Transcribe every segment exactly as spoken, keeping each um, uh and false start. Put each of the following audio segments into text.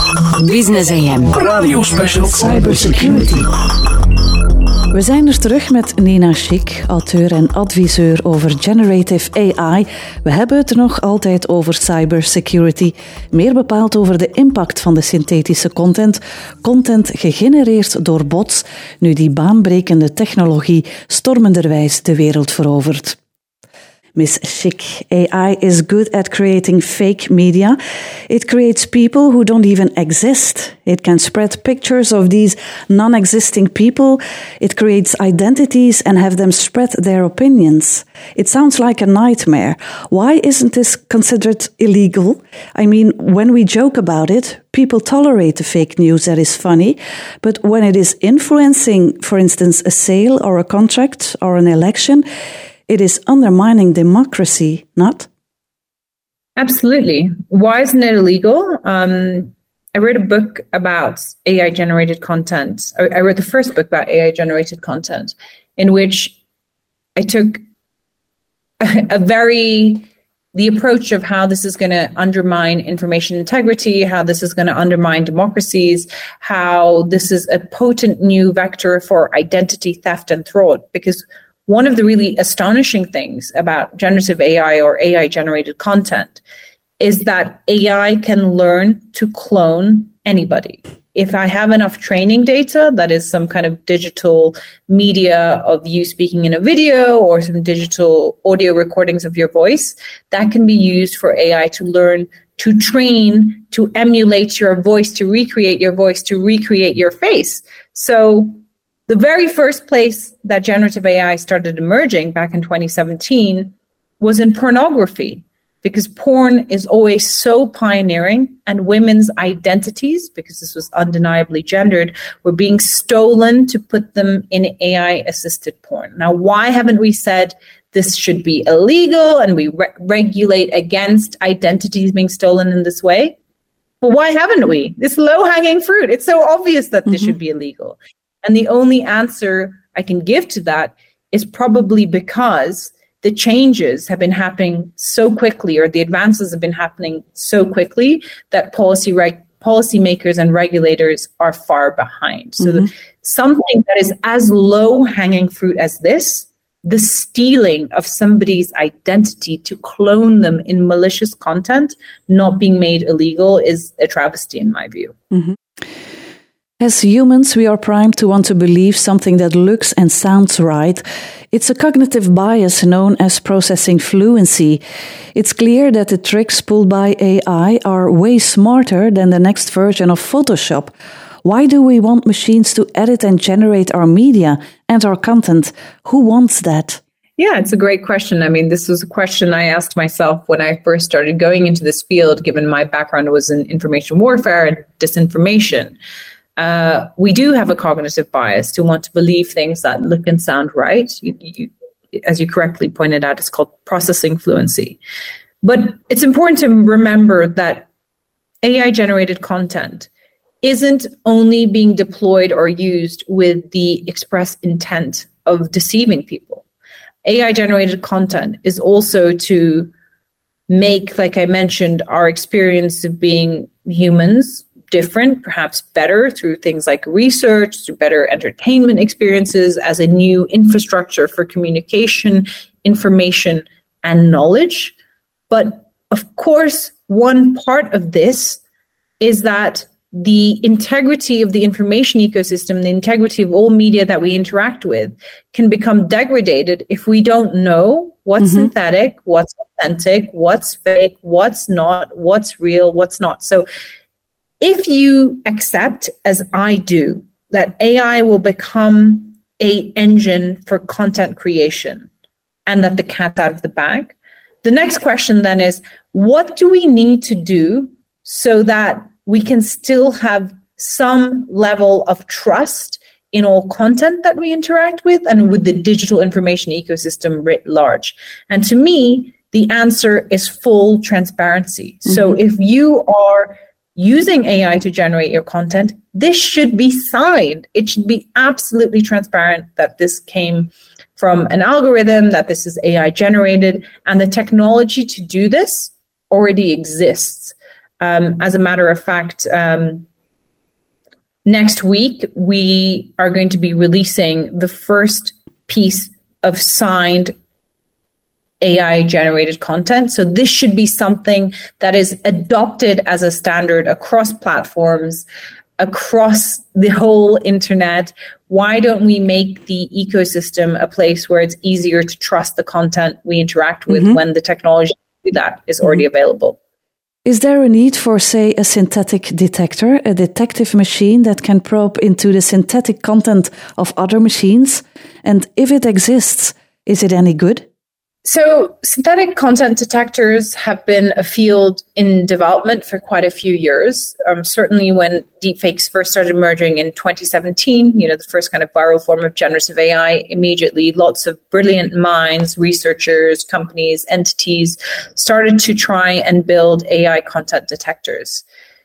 Business A M. Radio Special Cybersecurity. We zijn er terug met Nina Schick, auteur en adviseur over generative A I. We hebben het er nog altijd over cybersecurity, meer bepaald over de impact van de synthetische content, content gegenereerd door bots, nu die baanbrekende technologie stormenderwijs de wereld verovert. Miss Schick, A I is good at creating fake media. It creates people who don't even exist. It can spread pictures of these non-existing people. It creates identities and have them spread their opinions. It sounds like a nightmare. Why isn't this considered illegal? I mean, when we joke about it, people tolerate the fake news that is funny, but when it is influencing, for instance, a sale or a contract or an election, it is undermining democracy, not? Absolutely. Why isn't it illegal? Um, I wrote a book about A I-generated content. I, I wrote the first book about A I-generated content, in which I took a, a very, the approach of how this is going to undermine information integrity, how this is going to undermine democracies, how this is a potent new vector for identity theft and fraud, because one of the really astonishing things about generative A I or A I-generated content is that A I can learn to clone anybody. If I have enough training data, that is some kind of digital media of you speaking in a video or some digital audio recordings of your voice, that can be used for A I to learn to train, to emulate your voice, to recreate your voice, to recreate your face. So the very first place that generative A I started emerging back in twenty seventeen was in pornography, because porn is always so pioneering and women's identities, because this was undeniably gendered, were being stolen to put them in A I-assisted porn. Now, why haven't we said this should be illegal and we re- regulate against identities being stolen in this way? Well, why haven't we? It's low-hanging fruit. It's so obvious that this mm-hmm. should be illegal. And the only answer I can give to that is probably because the changes have been happening so quickly, or the advances have been happening so quickly, that policy reg- policymakers and regulators are far behind. So mm-hmm. the, something that is as low-hanging fruit as this, the stealing of somebody's identity to clone them in malicious content, not being made illegal, is a travesty in my view. Mm-hmm. As humans, we are primed to want to believe something that looks and sounds right. It's a cognitive bias known as processing fluency. It's clear that the tricks pulled by A I are way smarter than the next version of Photoshop. Why do we want machines to edit and generate our media and our content? Who wants that? Yeah, it's a great question. I mean, this was a question I asked myself when I first started going into this field, given my background was in information warfare and disinformation. Uh, we do have a cognitive bias to want to believe things that look and sound right. You, you, as you correctly pointed out, it's called processing fluency. But it's important to remember that A I-generated content isn't only being deployed or used with the express intent of deceiving people. A I-generated content is also to make, like I mentioned, our experience of being humans different, perhaps better, through things like research, through better entertainment experiences, as a new infrastructure for communication, information, and knowledge. But of course, one part of this is that the integrity of the information ecosystem, the integrity of all media that we interact with, can become degraded if we don't know what's mm-hmm. synthetic, what's authentic, what's fake, what's not, what's real, what's not. So if you accept, as I do, that A I will become an engine for content creation and that the cat's out of the bag, the next question then is, what do we need to do so that we can still have some level of trust in all content that we interact with and with the digital information ecosystem writ large? And to me, the answer is full transparency. Mm-hmm. So if you are using A I to generate your content, this should be signed. It should be absolutely transparent that this came from an algorithm, that this is A I generated, and the technology to do this already exists. Um, as a matter of fact, um, next week, we are going to be releasing the first piece of signed A I-generated content. So this should be something that is adopted as a standard across platforms, across the whole internet. Why don't we make the ecosystem a place where it's easier to trust the content we interact with mm-hmm. when the technology to do that is already mm-hmm. available? Is there a need for, say, a synthetic detector, a detective machine that can probe into the synthetic content of other machines? And if it exists, is it any good? So synthetic content detectors have been a field in development for quite a few years. Um, certainly when deepfakes first started emerging in twenty seventeen, you know, the first kind of viral form of generative A I, immediately lots of brilliant minds, researchers, companies, entities started to try and build A I content detectors.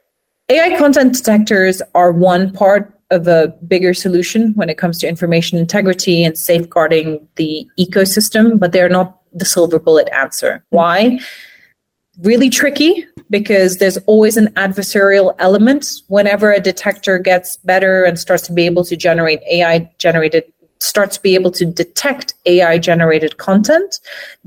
A I content detectors are one part of a bigger solution when it comes to information integrity and safeguarding the ecosystem, but they're not the silver bullet answer. Why? Really tricky, because there's always an adversarial element. Whenever a detector gets better and starts to be able to generate A I generated, starts to be able to detect A I generated content,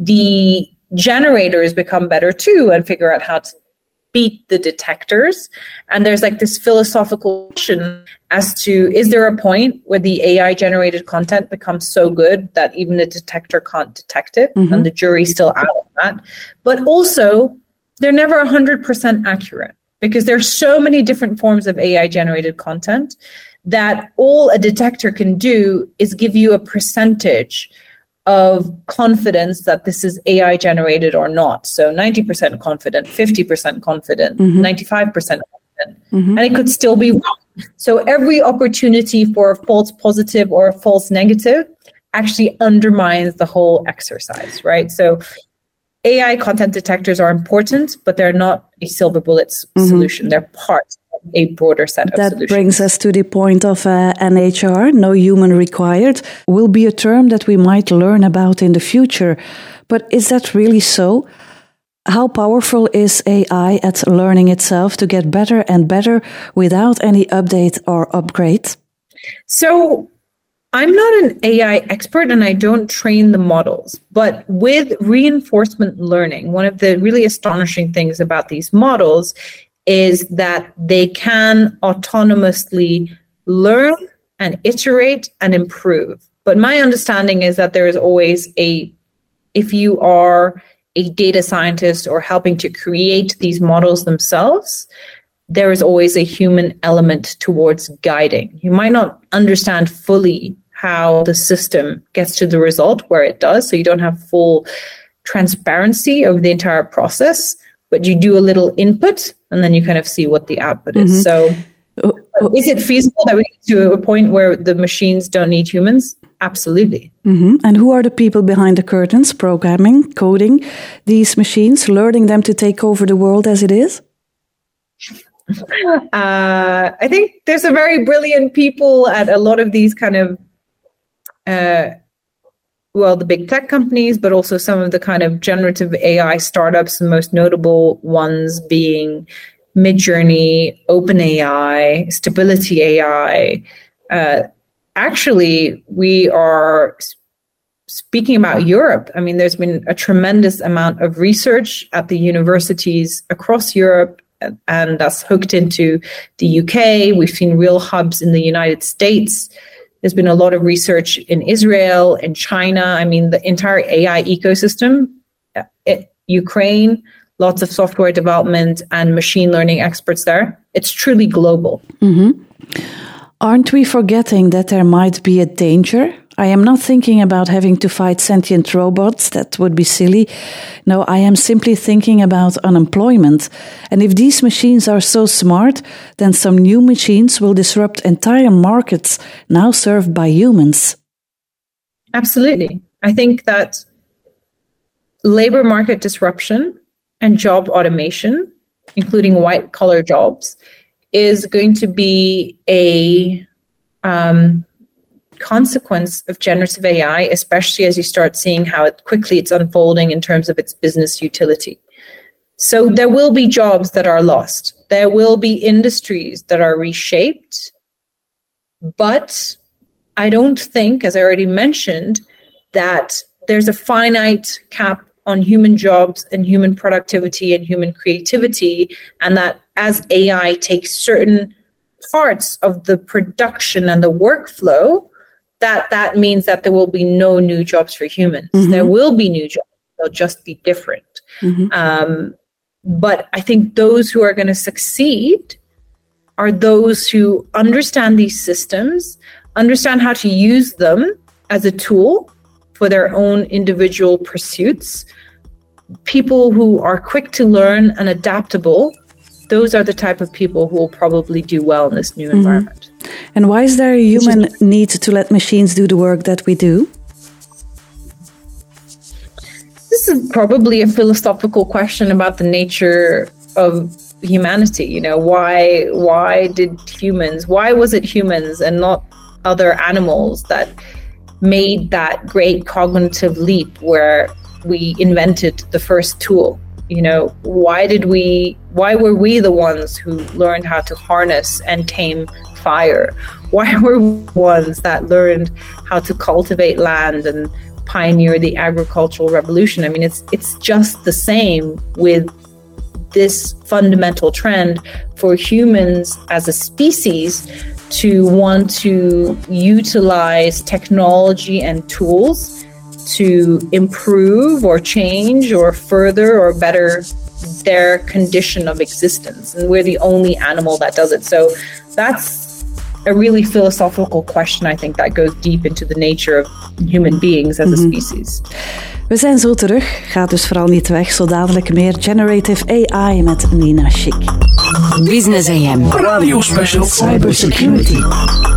the generators become better too and figure out how to beat the detectors. And there's like this philosophical question as to, is there a point where the A I generated content becomes so good that even the detector can't detect it mm-hmm. and the jury's still out on that? But also, they're never one hundred percent accurate because there's so many different forms of A I generated content that all a detector can do is give you a percentage of confidence that this is A I generated or not. So ninety percent confident, fifty percent confident, mm-hmm. ninety-five percent confident, mm-hmm. and it could still be wrong. So every opportunity for a false positive or a false negative actually undermines the whole exercise, right? So A I content detectors are important, but they're not a silver bullet mm-hmm. solution. They're part a broader set of that solutions. That brings us to the point of uh, N H R, no human required, will be a term that we might learn about in the future. But is that really so? How powerful is A I at learning itself to get better and better without any update or upgrade? So I'm not an A I expert and I don't train the models, but with reinforcement learning, one of the really astonishing things about these models is that they can autonomously learn and iterate and improve. But my understanding is that there is always a, if you are a data scientist or helping to create these models themselves, there is always a human element towards guiding. You might not understand fully how the system gets to the result where it does, so you don't have full transparency of the entire process, but you do a little input and then you kind of see what the output is. Mm-hmm. So oh, oh. Is it feasible that we get to a point where the machines don't need humans? Absolutely. Mm-hmm. And who are the people behind the curtains, programming, coding these machines, learning them to take over the world as it is? Uh, I think there's a very brilliant people at a lot of these kind of uh, well, the big tech companies, but also some of the kind of generative A I startups, the most notable ones being Midjourney, OpenAI, Stability A I. Uh, actually, we are speaking about Europe. I mean, there's been a tremendous amount of research at the universities across Europe, and that's hooked into the U K. We've seen real hubs in the United States. There's been a lot of research in Israel and China. I mean, the entire A I ecosystem, it, Ukraine, lots of software development and machine learning experts there. It's truly global. Mm-hmm. Aren't we forgetting that there might be a danger? I am not thinking about having to fight sentient robots. That would be silly. No, I am simply thinking about unemployment. And if these machines are so smart, then some new machines will disrupt entire markets now served by humans. Absolutely. I think that labor market disruption and job automation, including white-collar jobs, is going to be a um, consequence of generative A I, especially as you start seeing how it, quickly it's unfolding in terms of its business utility. So there will be jobs that are lost. There will be industries that are reshaped. But I don't think, as I already mentioned, that there's a finite cap on human jobs and human productivity and human creativity, and that as A I takes certain parts of the production and the workflow, that that means that there will be no new jobs for humans. Mm-hmm. There will be new jobs. They'll just be different. Mm-hmm. Um, but I think those who are going to succeed are those who understand these systems, understand how to use them as a tool for their own individual pursuits. People who are quick to learn and adaptable, those are the type of people who will probably do well in this new mm-hmm. environment. And why is there a human just, need to let machines do the work that we do? This is probably a philosophical question about the nature of humanity. You know, why why did humans, why was it humans and not other animals that made that great cognitive leap where we invented the first tool? You know, why did we, why were we the ones who learned how to harness and tame fire? Why were we the ones that learned how to cultivate land and pioneer the agricultural revolution? I mean, it's it's just the same with this fundamental trend for humans as a species to want to utilize technology and tools to improve or change or further or better their condition of existence. And we're the only animal that does it. So that's a really philosophical question, I think, that goes deep into the nature of human beings as mm-hmm. a species. We zijn zo terug. Ga dus vooral niet weg. Zo dadelijk meer Generative A I met Nina Schick. Business A M. Radio Special Cybersecurity.